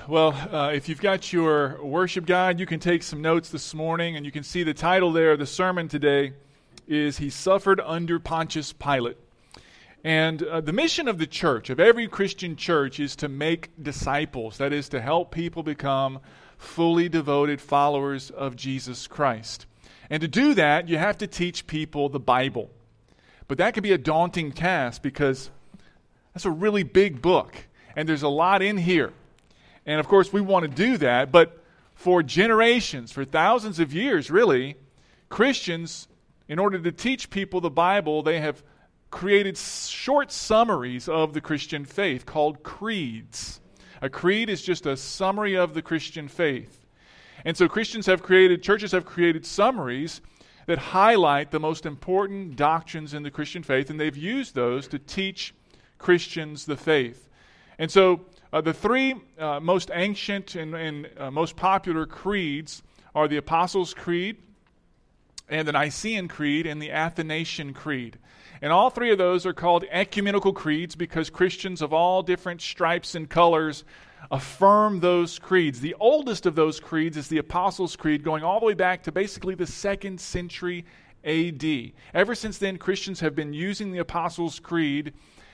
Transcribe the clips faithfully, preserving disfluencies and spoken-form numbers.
Well, uh, if you've got your worship guide, you can take some notes this morning, and you can see the title there of the sermon today is He Suffered Under Pontius Pilate. And uh, the mission of the church, of every Christian church, is to make disciples. That is, to help people become fully devoted followers of Jesus Christ. And to do that, you have to teach people the Bible. But that can be a daunting task because that's a really big book, and there's a lot in here. And of course, we want to do that, but for generations, for thousands of years, really, Christians, in order to teach people the Bible, they have created short summaries of the Christian faith called creeds. A creed is just a summary of the Christian faith. And so Christians have created, churches have created summaries that highlight the most important doctrines in the Christian faith, and they've used those to teach Christians the faith. And so uh, the three uh, most ancient and, and uh, most popular creeds are the Apostles' Creed, and the Nicene Creed, and the Athanasian Creed. And all three of those are called ecumenical creeds because Christians of all different stripes and colors affirm those creeds. The oldest of those creeds is the Apostles' Creed, going all the way back to basically the second century A D. Ever since then, Christians have been using the Apostles' Creed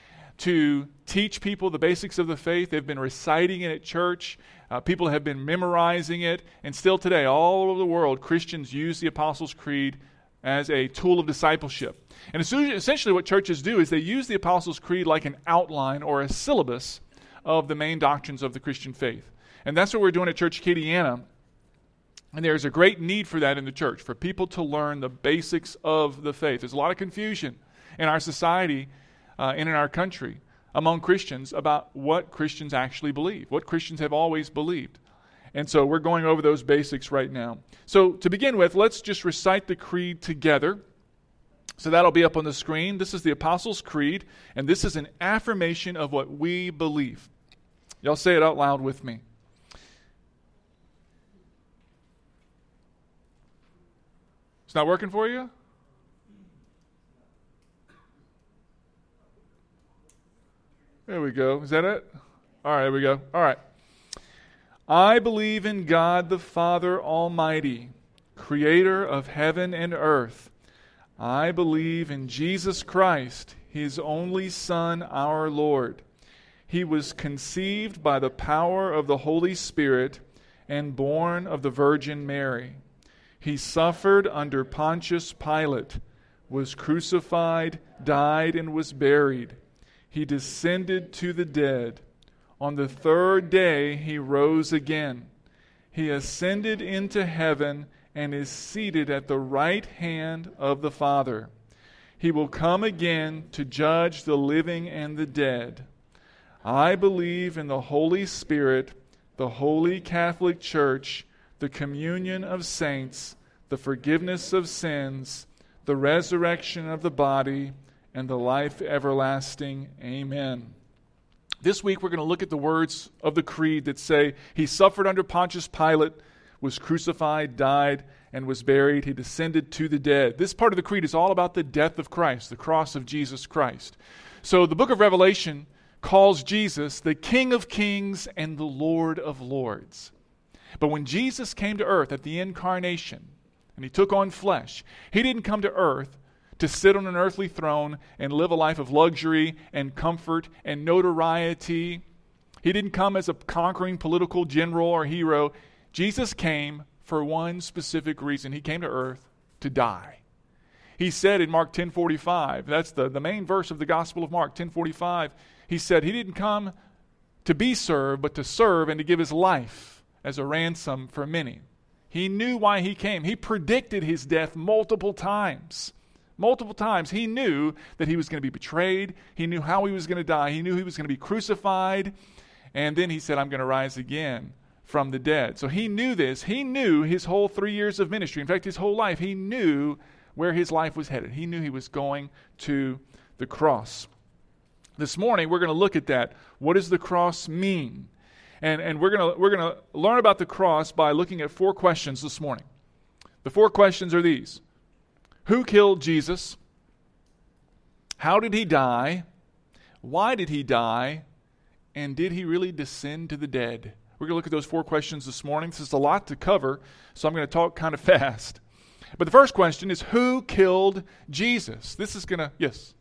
to teach people the basics of the faith. They've been reciting it at church. Uh, people have been memorizing it. And still today, all over the world, Christians use the Apostles' Creed as a tool of discipleship. And essentially what churches do is they use the Apostles' Creed like an outline or a syllabus of the main doctrines of the Christian faith. And that's what we're doing at Church Acadiana. And there's a great need for that in the church, for people to learn the basics of the faith. There's a lot of confusion in our society Uh, and in our country among Christians about what Christians actually believe, what Christians have always believed. And so we're going over those basics right now. So to begin with, let's just recite the creed together. So that'll be up on the screen. This is the Apostles' Creed, and this is an affirmation of what we believe. Y'all say it out loud with me. It's not working for you? There we go. Is that it? All right, there we go. All right. I believe in God the Father Almighty, creator of heaven and earth. I believe in Jesus Christ, His only Son, our Lord. He was conceived by the power of the Holy Spirit and born of the Virgin Mary. He suffered under Pontius Pilate, was crucified, died, and was buried. He descended to the dead. On the third day he rose again. He ascended into heaven and is seated at the right hand of the Father. He will come again to judge the living and the dead. I believe in the Holy Spirit, the Holy Catholic Church, the communion of saints, the forgiveness of sins, the resurrection of the body, and the life everlasting. Amen. This week we're going to look at the words of the creed that say, He suffered under Pontius Pilate, was crucified, died, and was buried. He descended to the dead. This part of the creed is all about the death of Christ, the cross of Jesus Christ. So the book of Revelation calls Jesus the King of Kings and the Lord of Lords. But when Jesus came to earth at the incarnation, and He took on flesh, He didn't come to earth to sit on an earthly throne and live a life of luxury and comfort and notoriety. He didn't come as a conquering political general or hero. Jesus came for one specific reason. He came to earth to die. He said in Mark ten forty-five, that's the, the main verse of the Gospel of Mark, ten forty-five, He said He didn't come to be served, but to serve and to give His life as a ransom for many. He knew why He came. He predicted His death multiple times. Multiple times. He knew that He was going to be betrayed. He knew how He was going to die. He knew He was going to be crucified. And then He said, I'm going to rise again from the dead. So He knew this. He knew His whole three years of ministry. In fact, His whole life, He knew where His life was headed. He knew He was going to the cross. This morning, we're going to look at that. What does the cross mean? And, and we're going to we're going to learn about the cross by looking at four questions this morning. The four questions are these. Who killed Jesus? How did He die? Why did He die? And did He really descend to the dead? We're going to look at those four questions this morning. This is a lot to cover, so I'm going to talk kind of fast. But the first question is, who killed Jesus? This is going to, yes.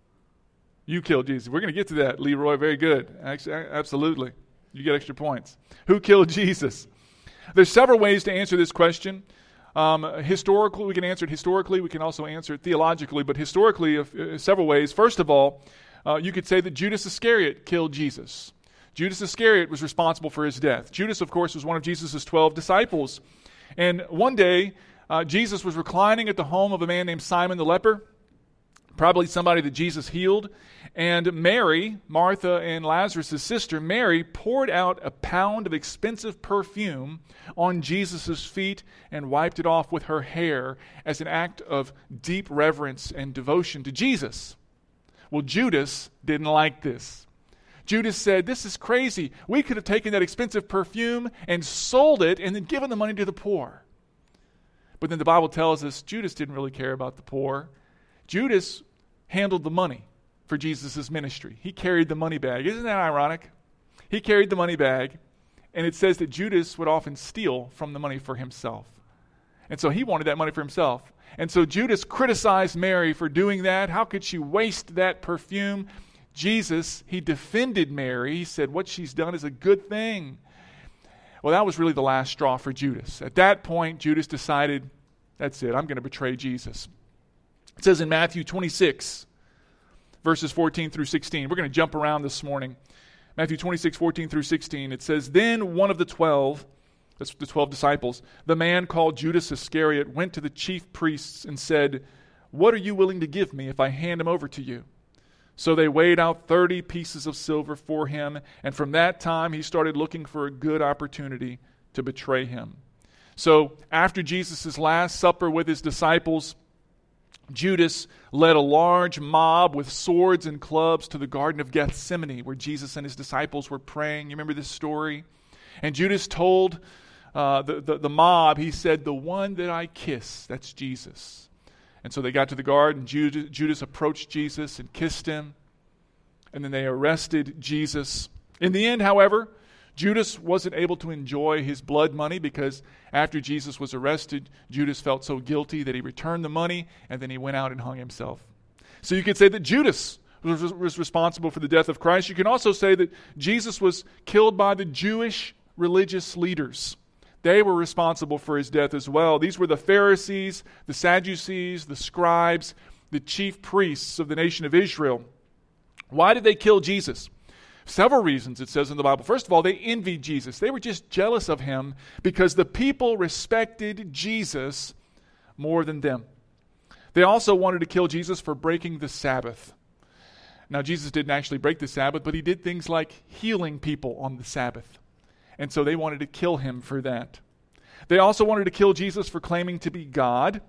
You killed Jesus. We're going to get to that, Leroy. Very good. Actually, absolutely. You get extra points. Who killed Jesus? There's several ways to answer this question. Um, historically, we can answer it historically. We can also answer it theologically. But historically, uh, several ways. First of all, uh, you could say that Judas Iscariot killed Jesus. Judas Iscariot was responsible for his death. Judas, of course, was one of Jesus' twelve disciples. And one day, uh, Jesus was reclining at the home of a man named Simon the leper, probably somebody that Jesus healed. And Mary, Martha and Lazarus' sister, Mary poured out a pound of expensive perfume on Jesus' feet and wiped it off with her hair as an act of deep reverence and devotion to Jesus. Well, Judas didn't like this. Judas said, "This is crazy. We could have taken that expensive perfume and sold it and then given the money to the poor." But then the Bible tells us Judas didn't really care about the poor. Judas handled the money for Jesus' ministry. He carried the money bag. Isn't that ironic? He carried the money bag, and it says that Judas would often steal from the money for himself. And so he wanted that money for himself. And so Judas criticized Mary for doing that. How could she waste that perfume? Jesus, he defended Mary. He said, what she's done is a good thing. Well, that was really the last straw for Judas. At that point, Judas decided, that's it, I'm going to betray Jesus. It says in Matthew twenty-six, verses fourteen through sixteen. We're going to jump around this morning. Matthew twenty-six, fourteen through sixteen. It says, "Then one of the twelve," that's the twelve disciples, "the man called Judas Iscariot, went to the chief priests and said, 'What are you willing to give me if I hand him over to you?' So they weighed out thirty pieces of silver for him, and from that time he started looking for a good opportunity to betray him." So after Jesus' last supper with his disciples, Judas led a large mob with swords and clubs to the Garden of Gethsemane, where Jesus and his disciples were praying. You remember this story? And Judas told uh, the, the, the mob, he said, "The one that I kiss, that's Jesus." And so they got to the garden. Judas, Judas approached Jesus and kissed him. And then they arrested Jesus. In the end, however, Judas wasn't able to enjoy his blood money because after Jesus was arrested, Judas felt so guilty that he returned the money and then he went out and hung himself. So you could say that Judas was, was responsible for the death of Christ. You can also say that Jesus was killed by the Jewish religious leaders. They were responsible for his death as well. These were the Pharisees, the Sadducees, the scribes, the chief priests of the nation of Israel. Why did they kill Jesus? Several reasons, it says in the Bible. First of all, they envied Jesus. They were just jealous of him because the people respected Jesus more than them. They also wanted to kill Jesus for breaking the Sabbath. Now, Jesus didn't actually break the Sabbath, but he did things like healing people on the Sabbath. And so they wanted to kill him for that. They also wanted to kill Jesus for claiming to be God.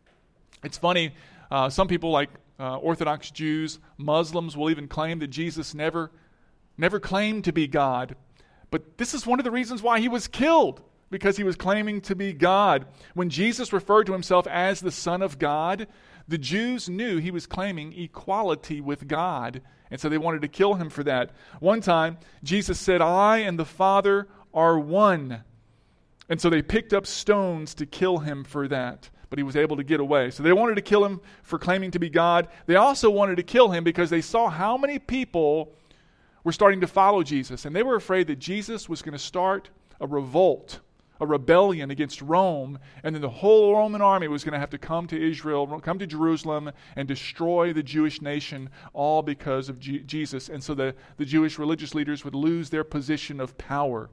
It's funny, uh, some people like uh, Orthodox Jews, Muslims will even claim that Jesus never, never claimed to be God. But this is one of the reasons why he was killed, because he was claiming to be God. When Jesus referred to himself as the Son of God, the Jews knew he was claiming equality with God. And so they wanted to kill him for that. One time, Jesus said, "I and the Father are one." And so they picked up stones to kill him for that. But he was able to get away. So they wanted to kill him for claiming to be God. They also wanted to kill him because they saw how many people were starting to follow Jesus. And they were afraid that Jesus was going to start a revolt, a rebellion against Rome, and then the whole Roman army was going to have to come to Israel, come to Jerusalem, and destroy the Jewish nation, all because of G- Jesus. And so the, the Jewish religious leaders would lose their position of power.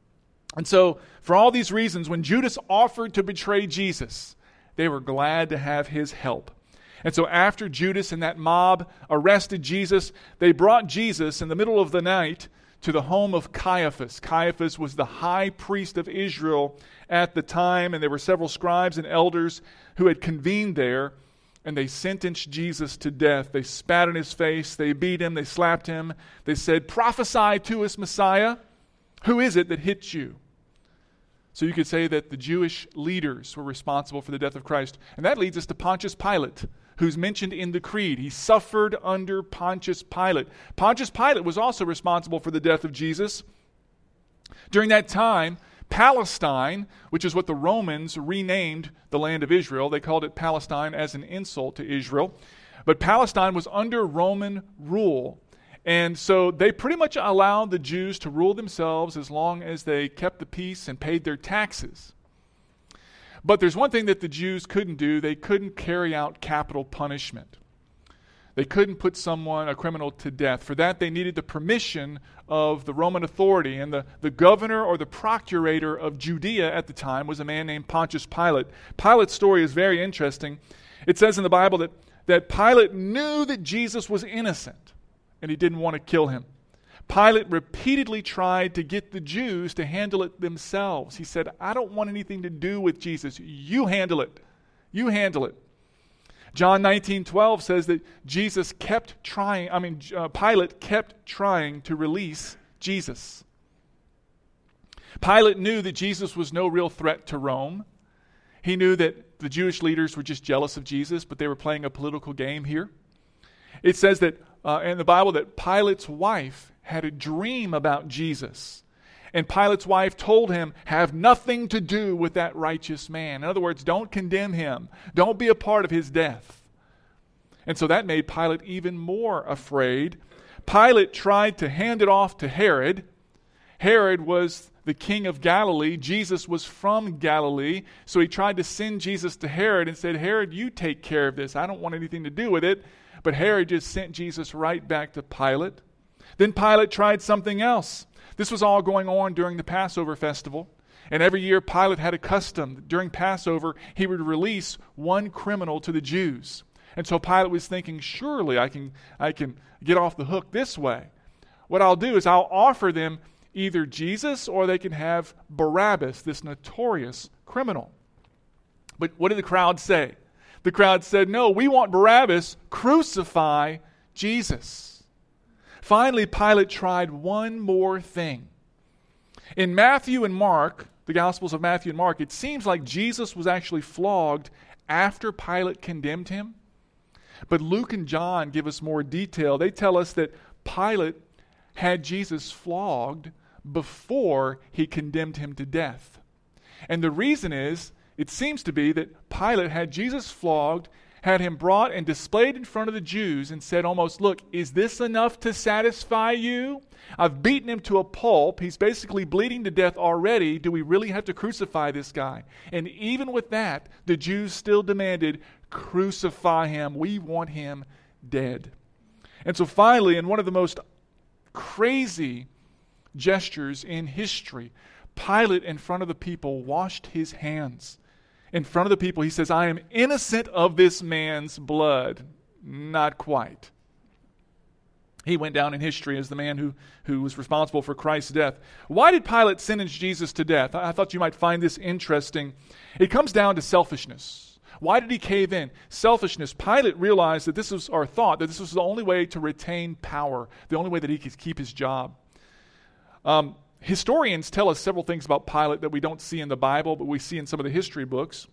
And so, for all these reasons, when Judas offered to betray Jesus, they were glad to have his help. And so after Judas and that mob arrested Jesus, they brought Jesus in the middle of the night to the home of Caiaphas. Caiaphas was the high priest of Israel at the time, and there were several scribes and elders who had convened there, and they sentenced Jesus to death. They spat in his face, they beat him, they slapped him. They said, "Prophesy to us, Messiah. Who is it that hit you?" So you could say that the Jewish leaders were responsible for the death of Christ. And that leads us to Pontius Pilate, who's mentioned in the Creed. He suffered under Pontius Pilate. Pontius Pilate was also responsible for the death of Jesus. During that time, Palestine, which is what the Romans renamed the land of Israel, they called it Palestine as an insult to Israel, but Palestine was under Roman rule. And so they pretty much allowed the Jews to rule themselves as long as they kept the peace and paid their taxes. But there's one thing that the Jews couldn't do. They couldn't carry out capital punishment. They couldn't put someone, a criminal, to death. For that, they needed the permission of the Roman authority. And the, the governor or the procurator of Judea at the time was a man named Pontius Pilate. Pilate's story is very interesting. It says in the Bible that, that Pilate knew that Jesus was innocent, and he didn't want to kill him. Pilate repeatedly tried to get the Jews to handle it themselves. He said, I don't want anything to do with Jesus. You handle it. You handle it. John nineteen twelve says that Jesus kept trying, I mean, uh, Pilate kept trying to release Jesus. Pilate knew that Jesus was no real threat to Rome. He knew that the Jewish leaders were just jealous of Jesus, but they were playing a political game here. It says that uh, in the Bible that Pilate's wife had a dream about Jesus. And Pilate's wife told him, have nothing to do with that righteous man. In other words, don't condemn him. Don't be a part of his death. And so that made Pilate even more afraid. Pilate tried to hand it off to Herod. Herod was the king of Galilee. Jesus was from Galilee. So he tried to send Jesus to Herod and said, Herod, you take care of this. I don't want anything to do with it. But Herod just sent Jesus right back to Pilate. Then Pilate tried something else. This was all going on during the Passover festival. And every year Pilate had a custom. During Passover, he would release one criminal to the Jews. And so Pilate was thinking, surely I can, I can get off the hook this way. What I'll do is I'll offer them either Jesus or they can have Barabbas, this notorious criminal. But what did the crowd say? The crowd said, no, we want Barabbas. Crucify Jesus. Finally, Pilate tried one more thing. In Matthew and Mark, the Gospels of Matthew and Mark, it seems like Jesus was actually flogged after Pilate condemned him. But Luke and John give us more detail. They tell us that Pilate had Jesus flogged before he condemned him to death. And the reason is, it seems to be that Pilate had Jesus flogged, had him brought and displayed in front of the Jews and said almost, look, is this enough to satisfy you? I've beaten him to a pulp. He's basically bleeding to death already. Do we really have to crucify this guy? And even with that, the Jews still demanded, crucify him. We want him dead. And so finally, in one of the most crazy gestures in history, Pilate in front of the people washed his hands. In front of the people, he says, I am innocent of this man's blood. Not quite. He went down in history as the man who, who was responsible for Christ's death. Why did Pilate sentence Jesus to death? I thought you might find this interesting. It comes down to selfishness. Why did he cave in? Selfishness. Pilate realized that this was, or thought that this was the only way to retain power, the only way that he could keep his job. Um, Historians tell us several things about Pilate that we don't see in the Bible, but we see in some of the history books.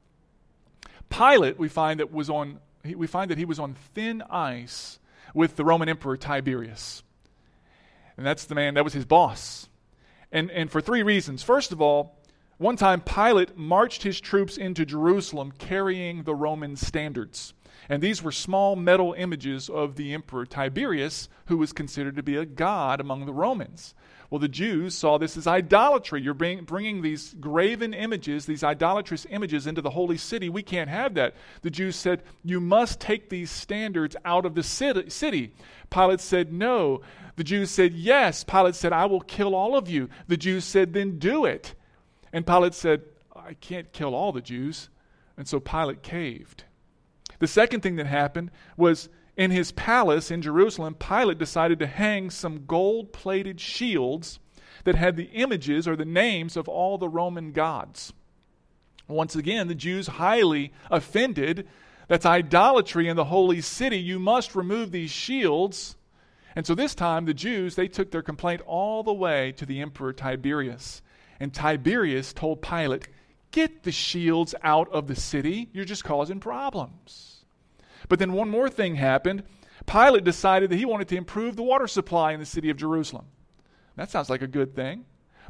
Pilate, we find that was on we find that he was on thin ice with the Roman Emperor Tiberius. And that's the man, that was his boss. And and for three reasons. First of all, one time Pilate marched his troops into Jerusalem carrying the Roman standards. And these were small metal images of the Emperor Tiberius, who was considered to be a god among the Romans. Well, the Jews saw this as idolatry. You're bring, bringing these graven images, these idolatrous images into the holy city. We can't have that. The Jews said, you must take these standards out of the city. Pilate said, no. The Jews said, yes. Pilate said, I will kill all of you. The Jews said, then do it. And Pilate said, I can't kill all the Jews. And so Pilate caved. The second thing that happened was in his palace in Jerusalem, Pilate decided to hang some gold-plated shields that had the images or the names of all the Roman gods. Once again, the Jews highly offended. That's idolatry in the holy city. You must remove these shields. And so this time, the Jews, they took their complaint all the way to the Emperor Tiberius. And Tiberius told Pilate, get the shields out of the city. You're just causing problems. But then one more thing happened. Pilate decided that he wanted to improve the water supply in the city of Jerusalem. That sounds like a good thing.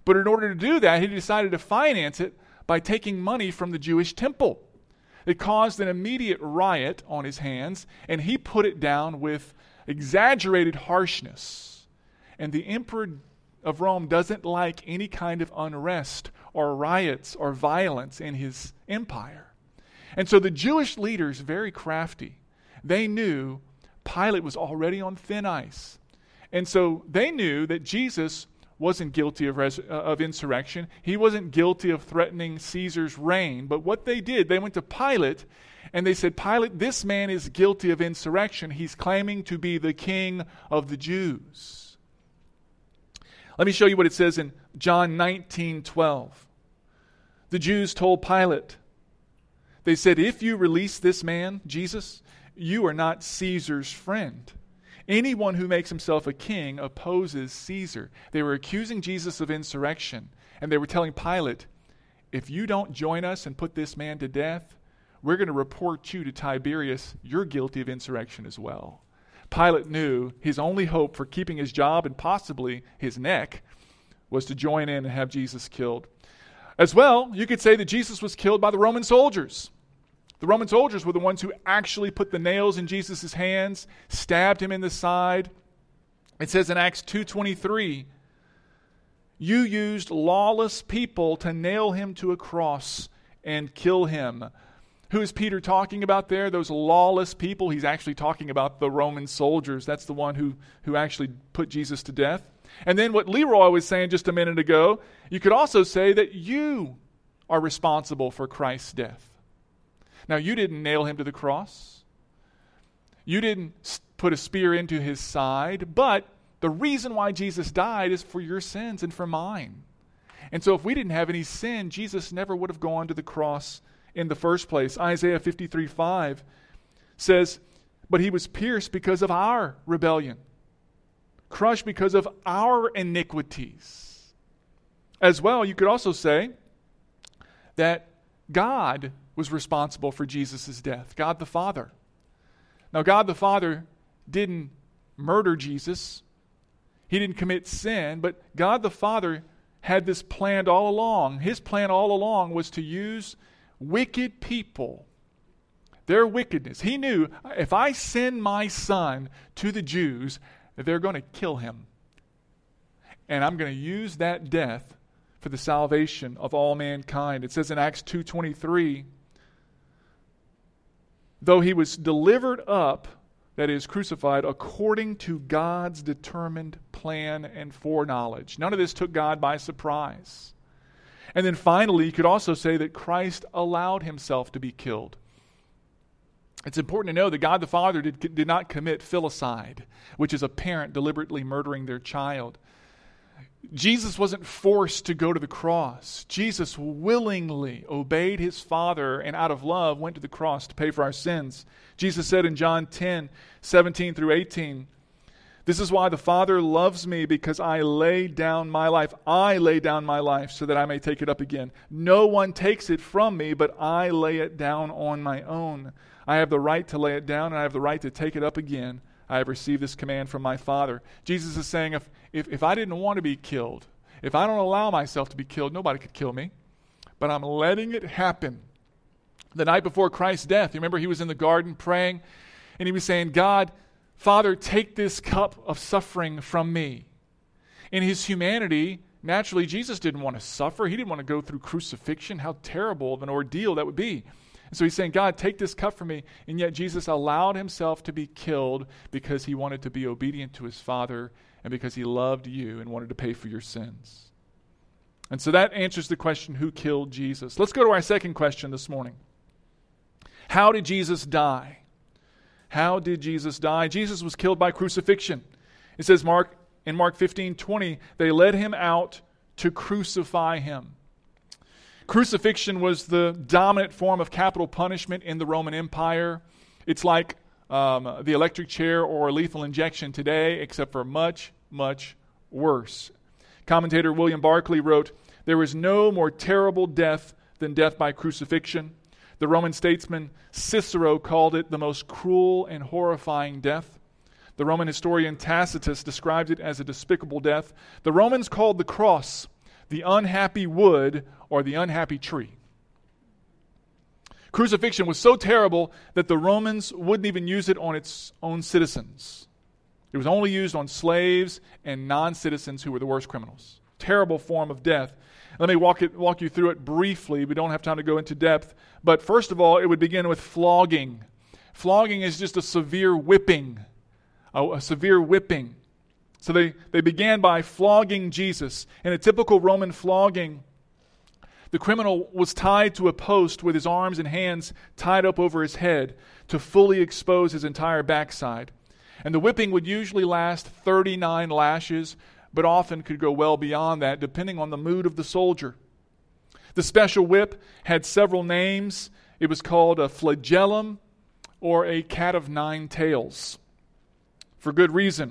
But in order to do that, he decided to finance it by taking money from the Jewish temple. It caused an immediate riot on his hands, and he put it down with exaggerated harshness. And the emperor of Rome doesn't like any kind of unrest or riots or violence in his empire. And so the Jewish leaders, very crafty, they knew Pilate was already on thin ice. And so they knew that Jesus wasn't guilty of, res- of insurrection. He wasn't guilty of threatening Caesar's reign. But what they did, they went to Pilate and they said, Pilate, this man is guilty of insurrection. He's claiming to be the king of the Jews. Let me show you what it says in John nineteen twelve. The Jews told Pilate, they said, if you release this man, Jesus, you are not Caesar's friend. Anyone who makes himself a king opposes Caesar. They were accusing Jesus of insurrection, and they were telling Pilate, if you don't join us and put this man to death, we're going to report you to Tiberius. You're guilty of insurrection as well. Pilate knew his only hope for keeping his job and possibly his neck was to join in and have Jesus killed. As well, you could say that Jesus was killed by the Roman soldiers. The Roman soldiers were the ones who actually put the nails in Jesus' hands, stabbed him in the side. It says in Acts two twenty-three, you used lawless people to nail him to a cross and kill him. Who is Peter talking about there? Those lawless people. He's actually talking about the Roman soldiers. That's the one who, who actually put Jesus to death. And then what Leroy was saying just a minute ago, you could also say that you are responsible for Christ's death. Now, you didn't nail him to the cross. You didn't put a spear into his side. But the reason why Jesus died is for your sins and for mine. And so if we didn't have any sin, Jesus never would have gone to the cross in the first place. Isaiah fifty-three five says, but he was pierced because of our rebellion, crushed because of our iniquities. As well, you could also say that God was responsible for Jesus' death. God the Father. Now, God the Father didn't murder Jesus. He didn't commit sin, but God the Father had this planned all along. His plan all along was to use wicked people, their wickedness. He knew, if I send my son to the Jews, they're going to kill him. And I'm going to use that death for the salvation of all mankind. It says in Acts two twenty-three, though he was delivered up, that is, crucified, according to God's determined plan and foreknowledge. None of this took God by surprise. And then finally, you could also say that Christ allowed himself to be killed. It's important to know that God the Father did, did not commit filicide, which is a parent deliberately murdering their child. Jesus wasn't forced to go to the cross. Jesus willingly obeyed his Father and out of love went to the cross to pay for our sins. Jesus said in John ten, seventeen through eighteen, this is why the Father loves me, because I lay down my life. I lay down my life so that I may take it up again. No one takes it from me, but I lay it down on my own. I have the right to lay it down, and I have the right to take it up again. I have received this command from my Father. Jesus is saying, if, if, if I didn't want to be killed, if I don't allow myself to be killed, nobody could kill me. But I'm letting it happen. The night before Christ's death, you remember he was in the garden praying, and he was saying, God, Father, take this cup of suffering from me. In his humanity, naturally, Jesus didn't want to suffer. He didn't want to go through crucifixion. How terrible of an ordeal that would be. And so he's saying, God, take this cup from me. And yet Jesus allowed himself to be killed because he wanted to be obedient to his Father and because he loved you and wanted to pay for your sins. And so that answers the question, who killed Jesus? Let's go to our second question this morning. How did Jesus die? How did Jesus die? Jesus was killed by crucifixion. It says Mark in Mark fifteen twenty, they led him out to crucify him. Crucifixion was the dominant form of capital punishment in the Roman Empire. It's like um, the electric chair or lethal injection today, except for much, much worse. Commentator William Barclay wrote, there is no more terrible death than death by crucifixion. The Roman statesman Cicero called it the most cruel and horrifying death. The Roman historian Tacitus described it as a despicable death. The Romans called the cross the unhappy wood or the unhappy tree. Crucifixion was so terrible that the Romans wouldn't even use it on its own citizens. It was only used on slaves and non-citizens who were the worst criminals. Terrible form of death. Let me walk it, walk you through it briefly. We don't have time to go into depth. But first of all, it would begin with flogging. Flogging is just a severe whipping. A, a severe whipping. So they, they began by flogging Jesus. In a typical Roman flogging, the criminal was tied to a post with his arms and hands tied up over his head to fully expose his entire backside. And the whipping would usually last thirty-nine lashes, but often could go well beyond that, depending on the mood of the soldier. The special whip had several names. It was called a flagellum or a cat of nine tails, for good reason.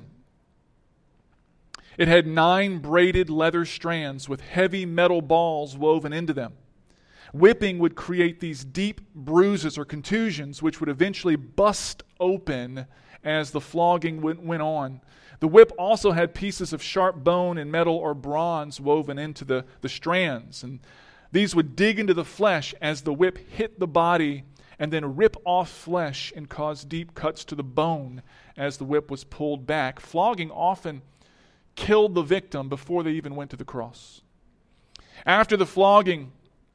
It had nine braided leather strands with heavy metal balls woven into them. Whipping would create these deep bruises or contusions, which would eventually bust open as the flogging went on. The whip also had pieces of sharp bone and metal or bronze woven into the, the strands. And these would dig into the flesh as the whip hit the body and then rip off flesh and cause deep cuts to the bone as the whip was pulled back. Flogging often killed the victim before they even went to the cross. After the flogging,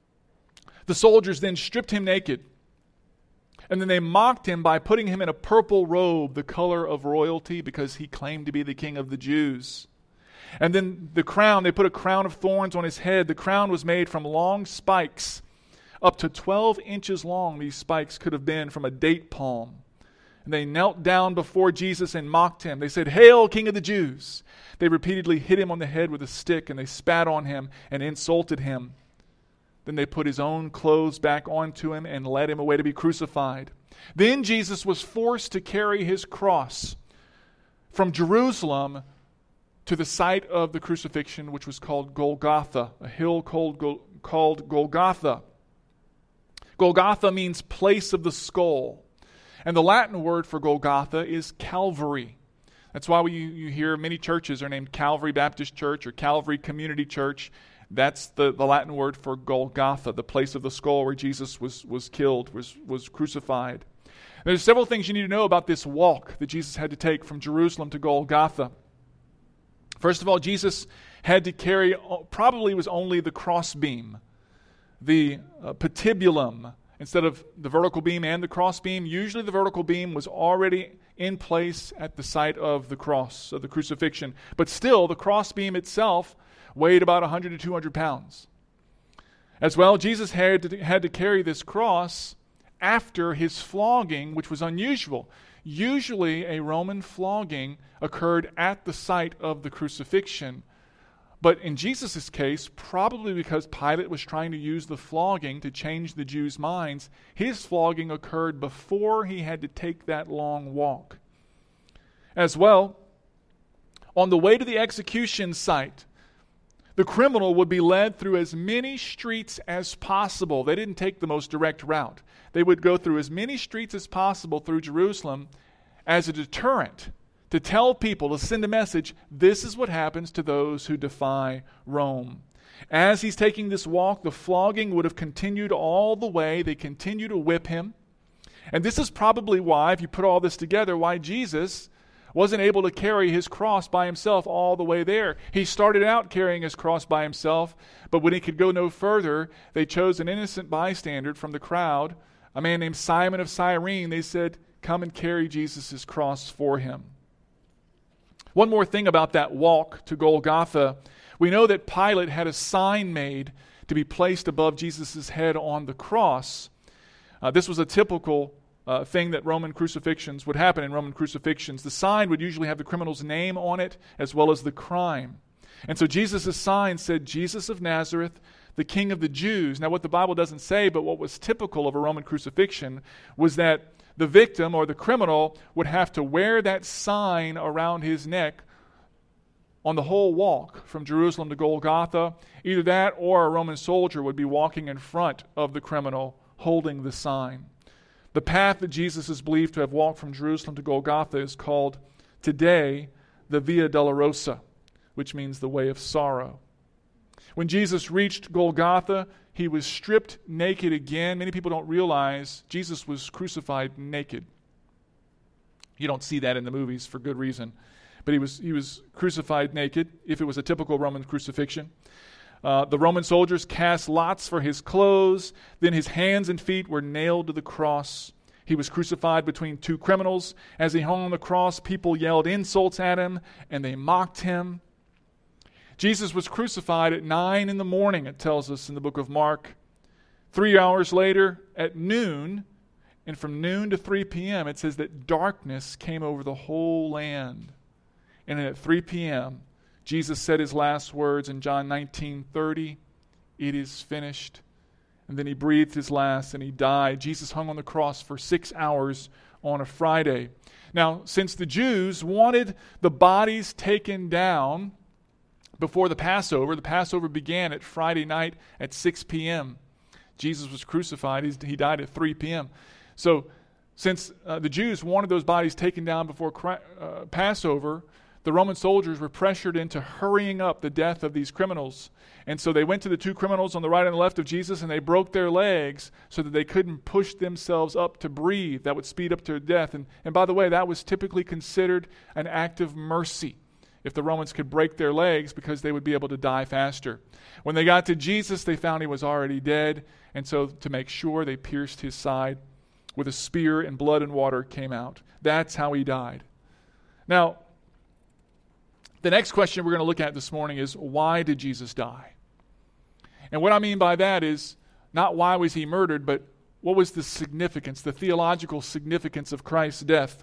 the soldiers then stripped him naked. And then they mocked him by putting him in a purple robe, the color of royalty, because he claimed to be the king of the Jews. And then the crown, they put a crown of thorns on his head. The crown was made from long spikes, up to twelve inches long. These spikes could have been from a date palm. And they knelt down before Jesus and mocked him. They said, "Hail, King of the Jews!" They repeatedly hit him on the head with a stick, and they spat on him and insulted him. Then they put his own clothes back onto him and led him away to be crucified. Then Jesus was forced to carry his cross from Jerusalem to the site of the crucifixion, which was called Golgotha, a hill called, Gol- called Golgotha. Golgotha means place of the skull. And the Latin word for Golgotha is Calvary. That's why we, you hear many churches are named Calvary Baptist Church or Calvary Community Church. That's the, the Latin word for Golgotha, the place of the skull where Jesus was, was killed, was, was crucified. There's several things you need to know about this walk that Jesus had to take from Jerusalem to Golgotha. First of all, Jesus had to carry, probably was only the crossbeam, the uh, patibulum, instead of the vertical beam and the crossbeam. Usually the vertical beam was already in place at the site of the cross, of the crucifixion. But still, the crossbeam itself weighed about one hundred to two hundred pounds. As well, Jesus had to, had to carry this cross after his flogging, which was unusual. Usually a Roman flogging occurred at the site of the crucifixion. But in Jesus' case, probably because Pilate was trying to use the flogging to change the Jews' minds, his flogging occurred before he had to take that long walk. As well, on the way to the execution site, the criminal would be led through as many streets as possible. They didn't take the most direct route. They would go through as many streets as possible through Jerusalem as a deterrent to tell people, to send a message, this is what happens to those who defy Rome. As he's taking this walk, the flogging would have continued all the way. They continue to whip him. And this is probably why, if you put all this together, why Jesus wasn't able to carry his cross by himself all the way there. He started out carrying his cross by himself, but when he could go no further, they chose an innocent bystander from the crowd, a man named Simon of Cyrene. They said, come and carry Jesus' cross for him. One more thing about that walk to Golgotha. We know that Pilate had a sign made to be placed above Jesus' head on the cross. Uh, this was a typical uh, thing that Roman crucifixions would happen in Roman crucifixions. The sign would usually have the criminal's name on it as well as the crime. And so Jesus' sign said, Jesus of Nazareth, the King of the Jews. Now what the Bible doesn't say, but what was typical of a Roman crucifixion was that the victim or the criminal would have to wear that sign around his neck on the whole walk from Jerusalem to Golgotha. Either that or a Roman soldier would be walking in front of the criminal holding the sign. The path that Jesus is believed to have walked from Jerusalem to Golgotha is called today the Via Dolorosa, which means the way of sorrow. When Jesus reached Golgotha, he was stripped naked again. Many people don't realize Jesus was crucified naked. You don't see that in the movies for good reason. But he was he was crucified naked, if it was a typical Roman crucifixion. Uh, the Roman soldiers cast lots for his clothes. Then his hands and feet were nailed to the cross. He was crucified between two criminals. As he hung on the cross, people yelled insults at him, and they mocked him. Jesus was crucified at nine in the morning, it tells us in the book of Mark. Three hours later, at noon, and from noon to three p.m., it says that darkness came over the whole land. And at three p.m., Jesus said his last words in John nineteen thirty, "It is finished." And then he breathed his last and he died. Jesus hung on the cross for six hours on a Friday. Now, since the Jews wanted the bodies taken down before the Passover, the Passover began at Friday night at six p.m. Jesus was crucified. He died at three p.m. So, since uh, the Jews wanted those bodies taken down before uh, Passover, the Roman soldiers were pressured into hurrying up the death of these criminals. And so they went to the two criminals on the right and the left of Jesus, and they broke their legs so that they couldn't push themselves up to breathe. That would speed up their death. And, and by the way, that was typically considered an act of mercy if the Romans could break their legs, because they would be able to die faster. When they got to Jesus, they found he was already dead. And so to make sure, they pierced his side with a spear, and blood and water came out. That's how he died. Now, the next question we're going to look at this morning is, why did Jesus die? And what I mean by that is not why was he murdered, but what was the significance, the theological significance of Christ's death?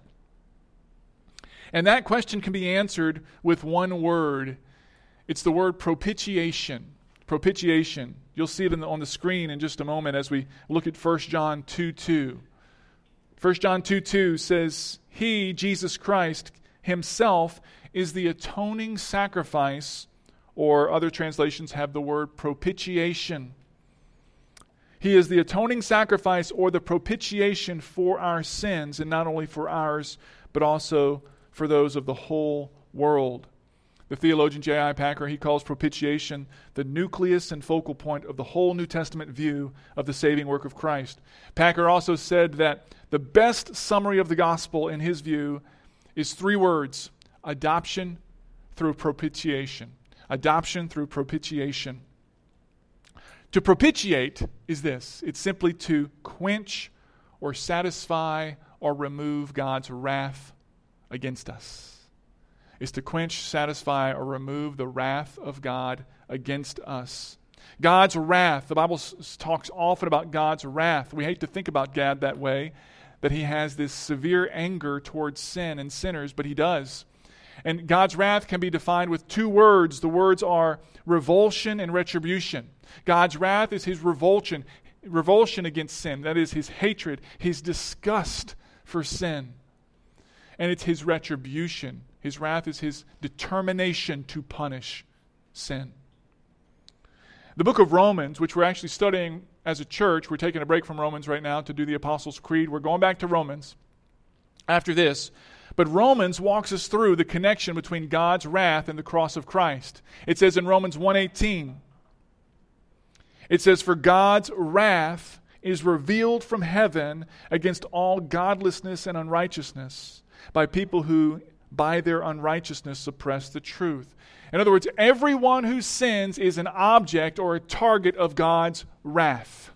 And that question can be answered with one word. It's the word propitiation. Propitiation. You'll see it in the, on the screen in just a moment as we look at First John two two. First John two two says, He, Jesus Christ, himself is the atoning sacrifice, or other translations have the word propitiation. He is the atoning sacrifice or the propitiation for our sins, and not only for ours, but also for those of the whole world. The theologian J I Packer, he calls propitiation the nucleus and focal point of the whole New Testament view of the saving work of Christ. Packer also said that the best summary of the gospel, in his view, is three words: adoption through propitiation. Adoption through propitiation. To propitiate is this: it's simply to quench or satisfy or remove God's wrath against us. Is to quench, satisfy, or remove the wrath of God against us. God's wrath. The Bible s- talks often about God's wrath. We hate to think about God that way, that he has this severe anger towards sin and sinners, but he does. And God's wrath can be defined with two words. The words are revulsion and retribution. God's wrath is his revulsion, revulsion against sin. That is his hatred, his disgust for sin. And it's his retribution. His wrath is his determination to punish sin. The book of Romans, which we're actually studying as a church, we're taking a break from Romans right now to do the Apostles' Creed. We're going back to Romans after this. But Romans walks us through the connection between God's wrath and the cross of Christ. It says in Romans one eighteen, it says, "For God's wrath is revealed from heaven against all godlessness and unrighteousness by people who by their unrighteousness suppress the truth." In other words, everyone who sins is an object or a target of God's wrath.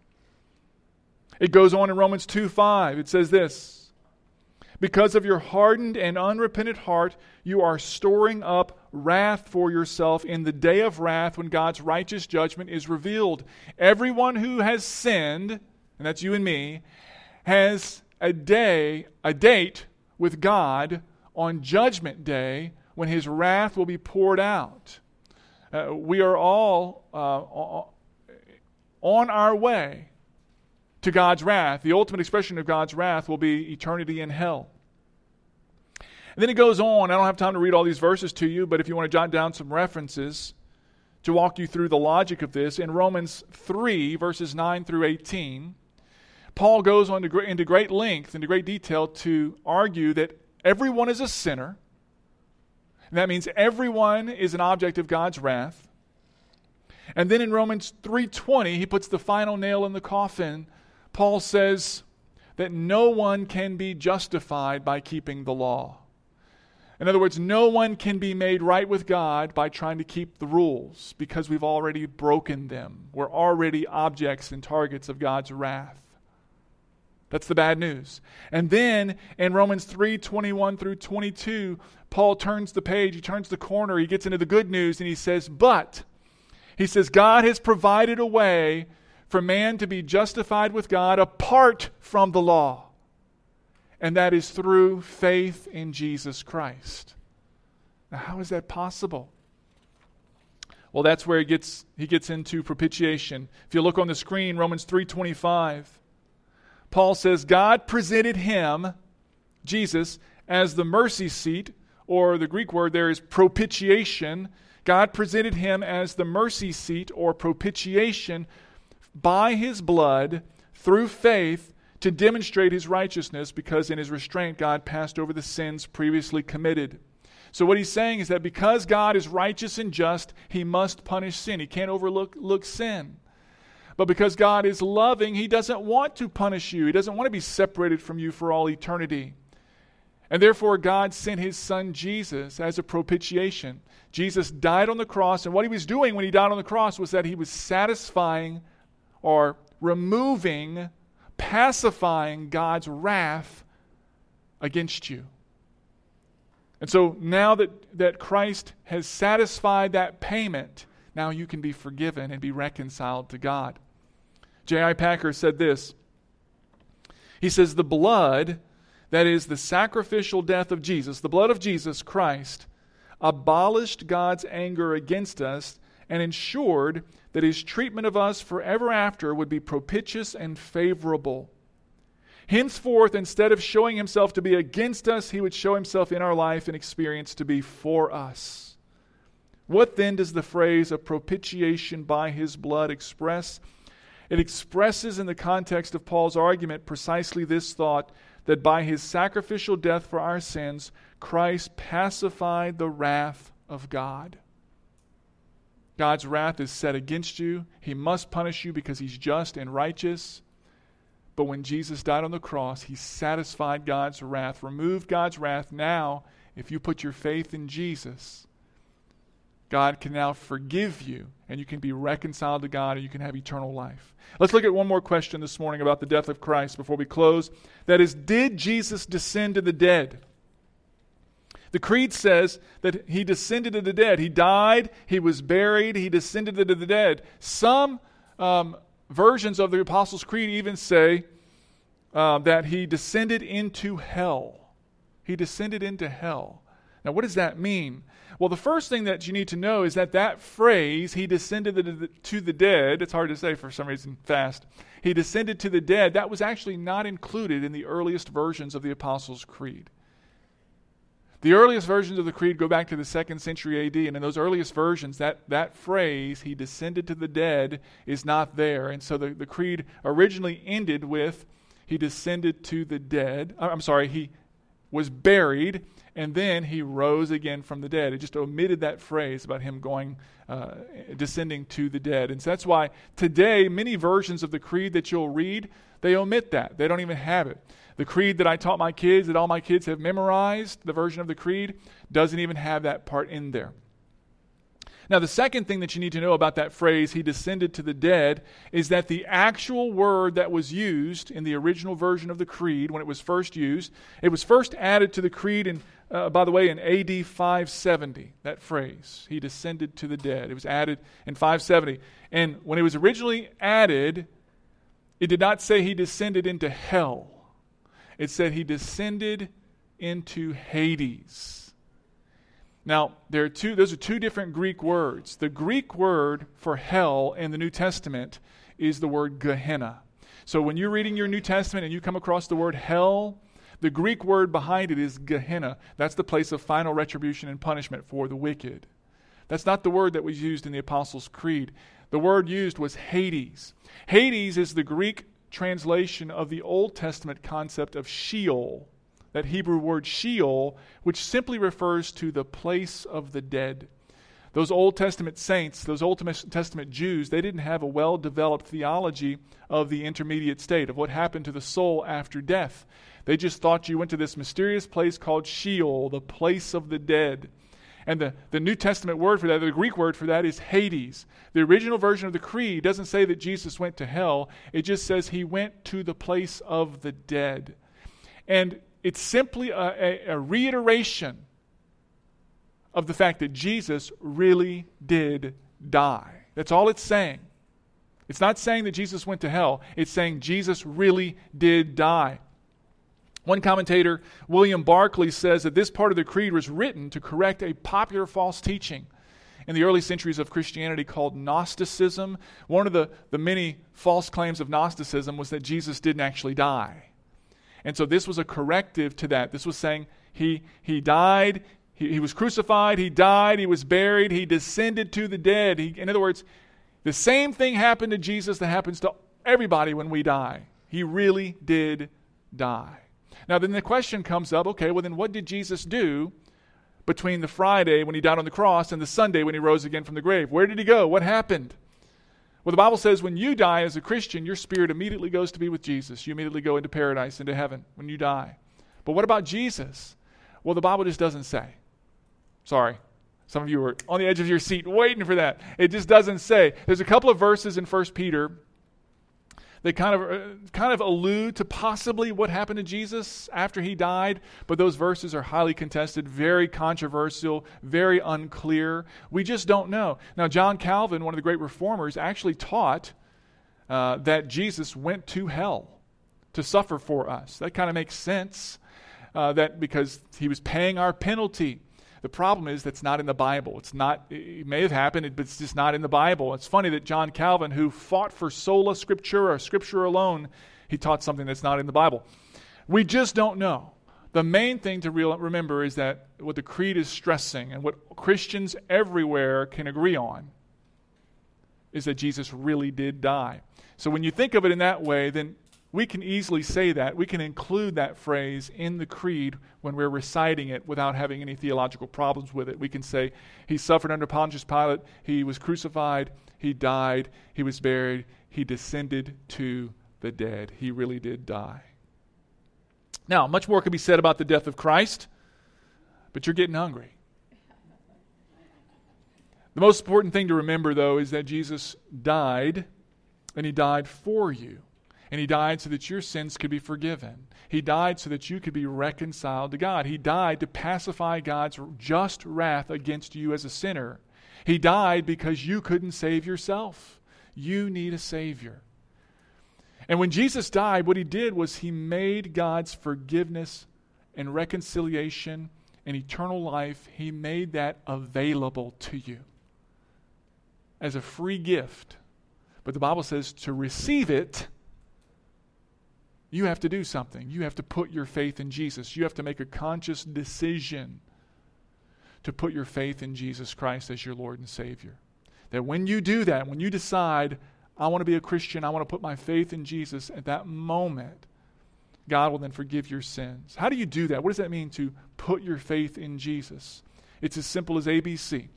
It goes on in Romans two five. It says this: "Because of your hardened and unrepentant heart, you are storing up wrath for yourself in the day of wrath when God's righteous judgment is revealed. Everyone who has sinned," and that's you and me, "has a day, a date with God on Judgment Day when his wrath will be poured out." Uh, we are all uh, on our way to God's wrath. The ultimate expression of God's wrath will be eternity in hell. And then it goes on. I don't have time to read all these verses to you, but if you want to jot down some references to walk you through the logic of this, in Romans three, verses nine through eighteen, Paul goes on to, into great length, into great detail, to argue that everyone is a sinner. And that means everyone is an object of God's wrath. And then in Romans three twenty, he puts the final nail in the coffin. Paul says that no one can be justified by keeping the law. In other words, no one can be made right with God by trying to keep the rules because we've already broken them. We're already objects and targets of God's wrath. That's the bad news. And then in Romans three twenty-one through twenty-two, Paul turns the page, he turns the corner, he gets into the good news, and he says, but, he says, God has provided a way for man to be justified with God apart from the law. And that is through faith in Jesus Christ. Now, how is that possible? Well, that's where he gets he gets into propitiation. If you look on the screen, Romans three twenty-five, Paul says, God presented him, Jesus, as the mercy seat, or the Greek word there is propitiation. God presented him as the mercy seat, or propitiation, by his blood, through faith, to demonstrate his righteousness, because in his restraint God passed over the sins previously committed. So what he's saying is that because God is righteous and just, he must punish sin. He can't overlook look sin. But because God is loving, he doesn't want to punish you. He doesn't want to be separated from you for all eternity. And therefore God sent his son Jesus as a propitiation. Jesus died on the cross, and what he was doing when he died on the cross was that he was satisfying or removing pacifying God's wrath against you. And so now that, that Christ has satisfied that payment, now you can be forgiven and be reconciled to God. J I Packer said this. He says, the blood, that is the sacrificial death of Jesus, the blood of Jesus Christ, abolished God's anger against us and ensured that his treatment of us forever after would be propitious and favorable. Henceforth, instead of showing himself to be against us, he would show himself in our life and experience to be for us. What then does the phrase of propitiation by his blood express? It expresses in the context of Paul's argument precisely this thought, that by his sacrificial death for our sins, Christ pacified the wrath of God. God's wrath is set against you. He must punish you because he's just and righteous. But when Jesus died on the cross, he satisfied God's wrath, removed God's wrath. Now, if you put your faith in Jesus, God can now forgive you, and you can be reconciled to God, and you can have eternal life. Let's look at one more question this morning about the death of Christ before we close. That is, did Jesus descend to the dead? The Creed says that he descended to the dead. He died, he was buried, he descended to the dead. Some um, versions of the Apostles' Creed even say uh, that he descended into hell. He descended into hell. Now, what does that mean? Well, the first thing that you need to know is that that phrase, he descended to the, to the dead, it's hard to say for some reason fast, he descended to the dead, that was actually not included in the earliest versions of the Apostles' Creed. The earliest versions of the Creed go back to the second century A D, and in those earliest versions, that, that phrase, he descended to the dead, is not there. And so the, the Creed originally ended with, he descended to the dead. I'm sorry, he was buried, and then he rose again from the dead. It just omitted that phrase about him going, uh, descending to the dead. And so that's why today, many versions of the Creed that you'll read, they omit that. They don't even have it. The Creed that I taught my kids, that all my kids have memorized, the version of the Creed, doesn't even have that part in there. Now, the second thing that you need to know about that phrase, he descended to the dead, is that the actual word that was used in the original version of the Creed, when it was first used, it was first added to the Creed, in, uh, by the way, in A D five seventy, that phrase, he descended to the dead. It was added in five seventy. And when it was originally added, it did not say he descended into hell. It said he descended into Hades. Now, there are two, those are two different Greek words. The Greek word for hell in the New Testament is the word Gehenna. So when you're reading your New Testament and you come across the word hell, the Greek word behind it is Gehenna. That's the place of final retribution and punishment for the wicked. That's not the word that was used in the Apostles' Creed. The word used was Hades. Hades is the Greek translation of the Old Testament concept of Sheol, that Hebrew word Sheol, which simply refers to the place of the dead. Those Old Testament saints, those Old Testament Jews, they didn't have a well-developed theology of the intermediate state, of what happened to the soul after death. They just thought you went to this mysterious place called Sheol, the place of the dead. And the, the New Testament word for that, the Greek word for that is Hades. The original version of the Creed doesn't say that Jesus went to hell. It just says he went to the place of the dead. And it's simply a, a, a reiteration of the fact that Jesus really did die. That's all it's saying. It's not saying that Jesus went to hell. It's saying Jesus really did die. One commentator, William Barclay, says that this part of the creed was written to correct a popular false teaching in the early centuries of Christianity called Gnosticism. One of the, the many false claims of Gnosticism was that Jesus didn't actually die. And so this was a corrective to that. This was saying he, he died, he, he was crucified, he died, he was buried, he descended to the dead. He, in other words, the same thing happened to Jesus that happens to everybody when we die. He really did die. Now then the question comes up, okay, well then what did Jesus do between the Friday when he died on the cross and the Sunday when he rose again from the grave? Where did he go? What happened? Well, the Bible says when you die as a Christian, your spirit immediately goes to be with Jesus. You immediately go into paradise, into heaven when you die. But what about Jesus? Well, the Bible just doesn't say. Sorry. Some of you are on the edge of your seat waiting for that. It just doesn't say. There's a couple of verses in First Peter that kind of uh, kind of allude to possibly what happened to Jesus after he died, but those verses are highly contested, very controversial, very unclear. We just don't know. Now, John Calvin, one of the great reformers, actually taught uh, that Jesus went to hell to suffer for us. That kind of makes sense, uh, that because he was paying our penalty. The problem is that's not in the Bible. It's not. It may have happened, but it's just not in the Bible. It's funny that John Calvin, who fought for sola scriptura, Scripture alone, he taught something that's not in the Bible. We just don't know. The main thing to real, remember is that what the Creed is stressing and what Christians everywhere can agree on is that Jesus really did die. So when you think of it in that way, then we can easily say that. We can include that phrase in the creed when we're reciting it without having any theological problems with it. We can say, he suffered under Pontius Pilate, he was crucified, he died, he was buried, he descended to the dead. He really did die. Now, much more could be said about the death of Christ, but you're getting hungry. The most important thing to remember, though, is that Jesus died, and he died for you. And he died so that your sins could be forgiven. He died so that you could be reconciled to God. He died to pacify God's just wrath against you as a sinner. He died because you couldn't save yourself. You need a Savior. And when Jesus died, what he did was he made God's forgiveness and reconciliation and eternal life, he made that available to you as a free gift. But the Bible says to receive it, you have to do something. You have to put your faith in Jesus. You have to make a conscious decision to put your faith in Jesus Christ as your Lord and Savior. That when you do that, when you decide, I want to be a Christian, I want to put my faith in Jesus, at that moment, God will then forgive your sins. How do you do that? What does that mean to put your faith in Jesus? It's as simple as A B C.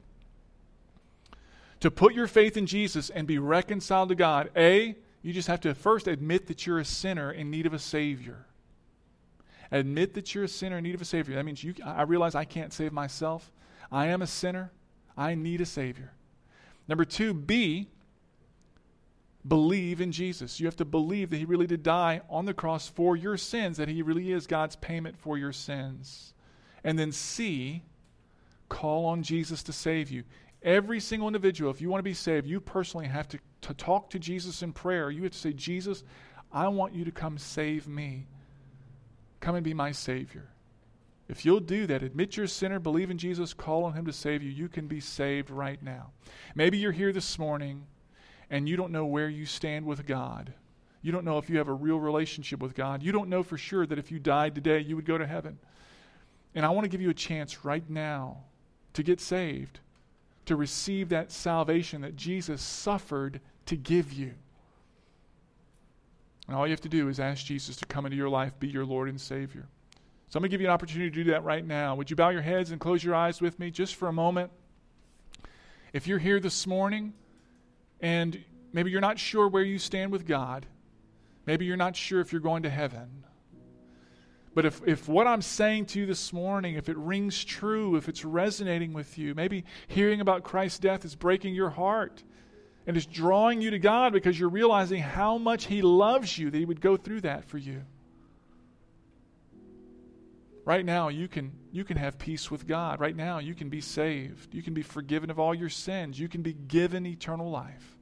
To put your faith in Jesus and be reconciled to God, A, you just have to first admit that you're a sinner in need of a Savior. Admit that you're a sinner in need of a Savior. That means you, I realize I can't save myself. I am a sinner. I need a Savior. Number two, B, believe in Jesus. You have to believe that he really did die on the cross for your sins, that he really is God's payment for your sins. And then C, call on Jesus to save you. Every single individual, if you want to be saved, you personally have to, to talk to Jesus in prayer. You have to say, Jesus, I want you to come save me. Come and be my Savior. If you'll do that, admit you're a sinner, believe in Jesus, call on him to save you, you can be saved right now. Maybe you're here this morning and you don't know where you stand with God. You don't know if you have a real relationship with God. You don't know for sure that if you died today, you would go to heaven. And I want to give you a chance right now to get saved, to receive that salvation that Jesus suffered to give you. And all you have to do is ask Jesus to come into your life, be your Lord and Savior. So I'm going to give you an opportunity to do that right now. Would you bow your heads and close your eyes with me just for a moment? If you're here this morning and maybe you're not sure where you stand with God, maybe you're not sure if you're going to heaven, but if, if what I'm saying to you this morning, if it rings true, if it's resonating with you, maybe hearing about Christ's death is breaking your heart and is drawing you to God because you're realizing how much He loves you, that He would go through that for you. Right now, you can, you can have peace with God. Right now, you can be saved. You can be forgiven of all your sins. You can be given eternal life.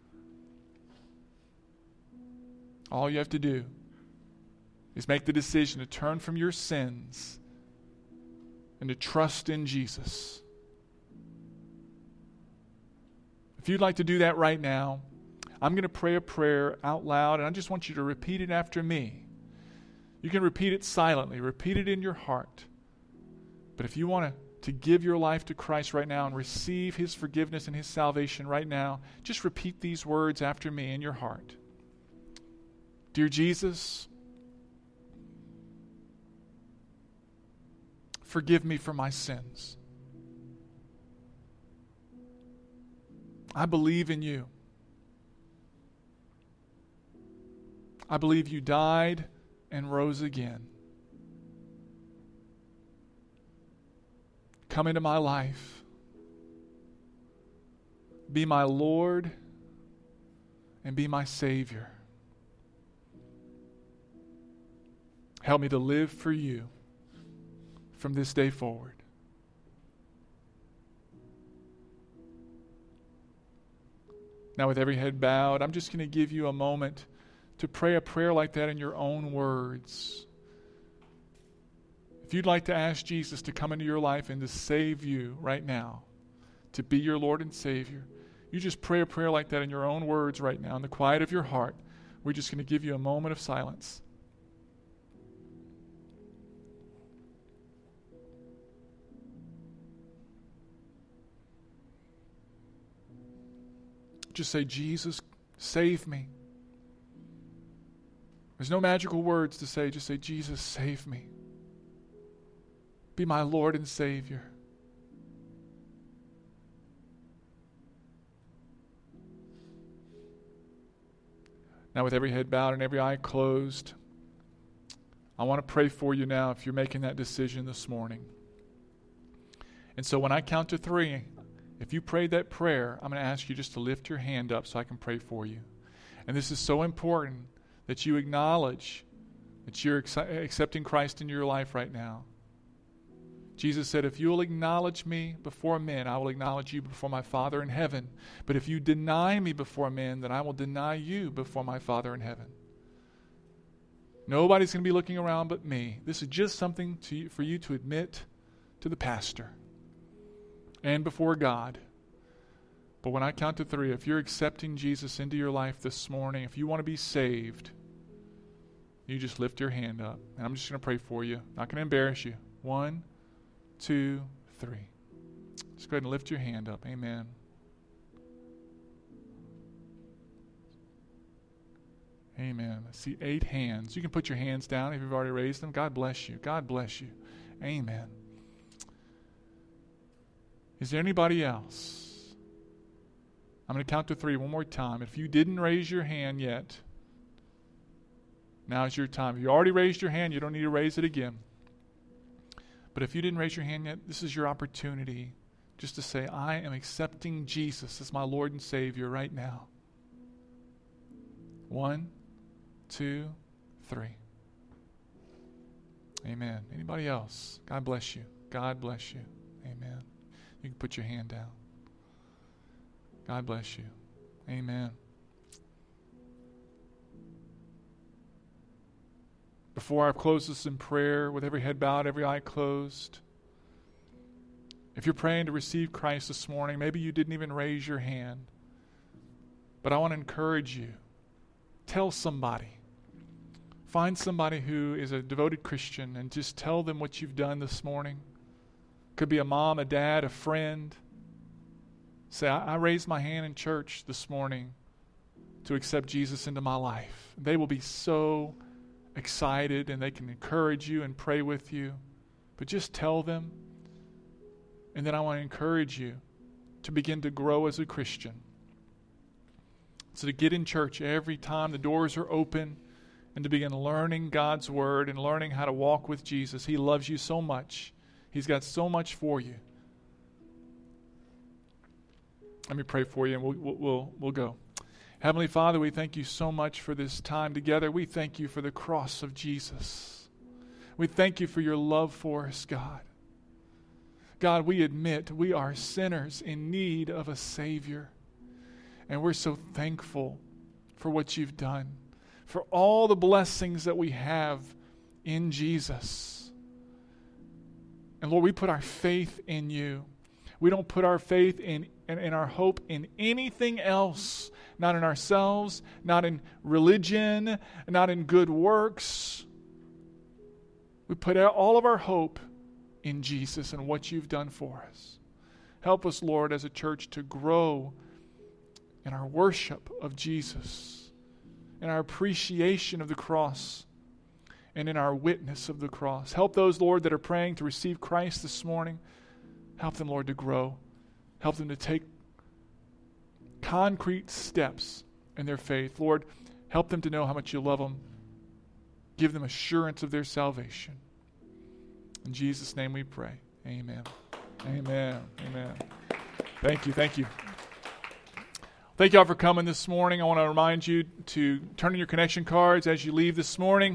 All you have to do is make the decision to turn from your sins and to trust in Jesus. If you'd like to do that right now, I'm going to pray a prayer out loud, and I just want you to repeat it after me. You can repeat it silently. Repeat it in your heart. But if you want to, to give your life to Christ right now and receive His forgiveness and His salvation right now, just repeat these words after me in your heart. Dear Jesus, forgive me for my sins. I believe in you. I believe you died and rose again. Come into my life. Be my Lord and be my Savior. Help me to live for you from this day forward. Now, with every head bowed, I'm just going to give you a moment to pray a prayer like that in your own words. If you'd like to ask Jesus to come into your life and to save you right now, to be your Lord and Savior, you just pray a prayer like that in your own words right now, in the quiet of your heart. We're just going to give you a moment of silence. Just say, Jesus, save me. There's no magical words to say. Just say, Jesus, save me. Be my Lord and Savior. Now, with every head bowed and every eye closed, I want to pray for you now if you're making that decision this morning. And so when I count to three, if you prayed that prayer, I'm going to ask you just to lift your hand up so I can pray for you. And this is so important that you acknowledge that you're accepting Christ into your life right now. Jesus said, if you will acknowledge me before men, I will acknowledge you before my Father in heaven. But if you deny me before men, then I will deny you before my Father in heaven. Nobody's going to be looking around but me. This is just something to you, for you to admit to the pastor and before God. But when I count to three, if you're accepting Jesus into your life this morning, if you want to be saved, you just lift your hand up. And I'm just going to pray for you. Not going to embarrass you. One, two, three. Just go ahead and lift your hand up. Amen. Amen. I see eight hands. You can put your hands down if you've already raised them. God bless you. God bless you. Amen. Is there anybody else? I'm going to count to three one more time. If you didn't raise your hand yet, now's your time. If you already raised your hand, you don't need to raise it again. But if you didn't raise your hand yet, this is your opportunity just to say, I am accepting Jesus as my Lord and Savior right now. One, two, three. Amen. Anybody else? God bless you. God bless you. Amen. You can put your hand down. God bless you. Amen. Before I close this in prayer, with every head bowed, every eye closed, if you're praying to receive Christ this morning, maybe you didn't even raise your hand, but I want to encourage you. Tell somebody. Find somebody who is a devoted Christian and just tell them what you've done this morning. Could be a mom, a dad, a friend. Say, I, I raised my hand in church this morning to accept Jesus into my life. They will be so excited and they can encourage you and pray with you. But just tell them. And then I want to encourage you to begin to grow as a Christian. So to get in church every time the doors are open and to begin learning God's Word and learning how to walk with Jesus. He loves you so much. He's got so much for you. Let me pray for you and we'll, we'll, we'll go. Heavenly Father, we thank you so much for this time together. We thank you for the cross of Jesus. We thank you for your love for us, God. God, we admit we are sinners in need of a Savior. And we're so thankful for what you've done, for all the blessings that we have in Jesus. And Lord, we put our faith in you. We don't put our faith in and, and our hope in anything else, not in ourselves, not in religion, not in good works. We put all of our hope in Jesus and what you've done for us. Help us, Lord, as a church to grow in our worship of Jesus, in our appreciation of the cross, and in our witness of the cross. Help those, Lord, that are praying to receive Christ this morning. Help them, Lord, to grow. Help them to take concrete steps in their faith. Lord, help them to know how much you love them. Give them assurance of their salvation. In Jesus' name we pray. Amen. Amen. Amen. Thank you. Thank you. Thank you all for coming this morning. I want to remind you to turn in your connection cards as you leave this morning.